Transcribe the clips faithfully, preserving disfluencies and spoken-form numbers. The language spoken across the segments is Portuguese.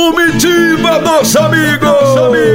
comitiva dos amigos.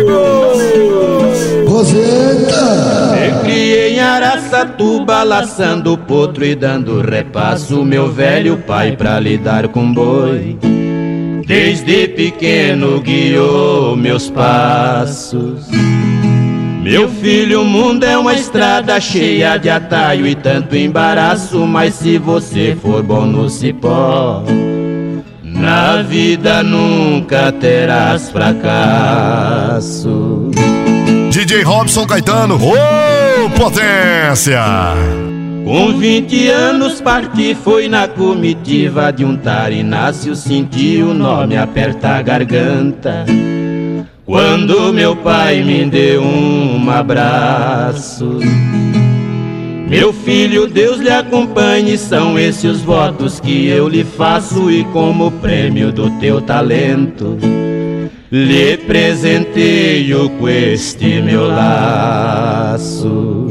Roseta. Me criei em Araçatuba, laçando potro e dando repasso, meu velho pai pra lidar com boi. Desde pequeno guiou meus passos. Meu filho, o mundo é uma estrada cheia de atalho e tanto embaraço, mas se você for bom no cipó, na vida nunca terás fracasso. D J Robson Caetano, ô oh, potência! Com vinte anos parti, foi na comitiva de um tarináceo, senti o nome apertar a garganta, quando meu pai me deu um abraço. Meu filho, Deus lhe acompanhe, são esses os votos que eu lhe faço, e como prêmio do teu talento lhe presenteio com este meu laço.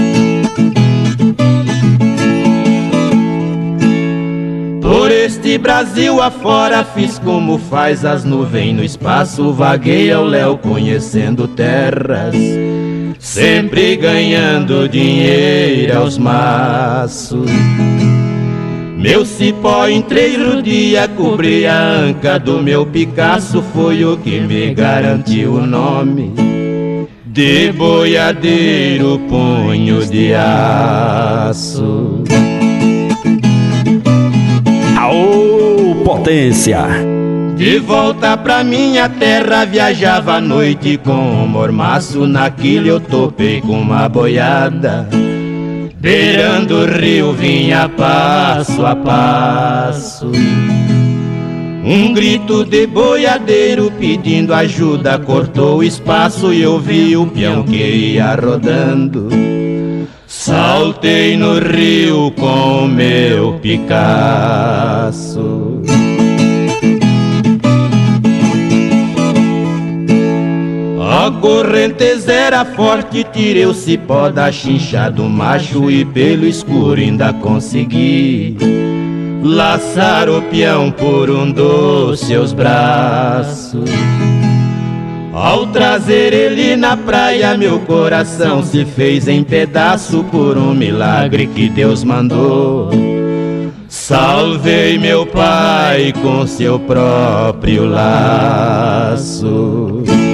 Por este Brasil afora fiz como faz as nuvens no espaço, vaguei ao léu conhecendo terras, sempre ganhando dinheiro aos maços. Meu cipó em três dia cobri a anca do meu Picasso, foi o que me garantiu o nome de boiadeiro punho de aço. Aô, potência! De volta pra minha terra viajava à noite com um mormaço, naquilo eu topei com uma boiada, beirando o rio vinha passo a passo. Um grito de boiadeiro pedindo ajuda cortou o espaço, e eu vi o peão que ia rodando. Saltei no rio com meu Picasso. A correnteza era forte, tirei o cipó da chincha do macho, e pelo escuro ainda consegui laçar o peão por um dos seus braços. Ao trazer ele na praia, meu coração se fez em pedaço, por um milagre que Deus mandou. Salvei meu pai com seu próprio laço.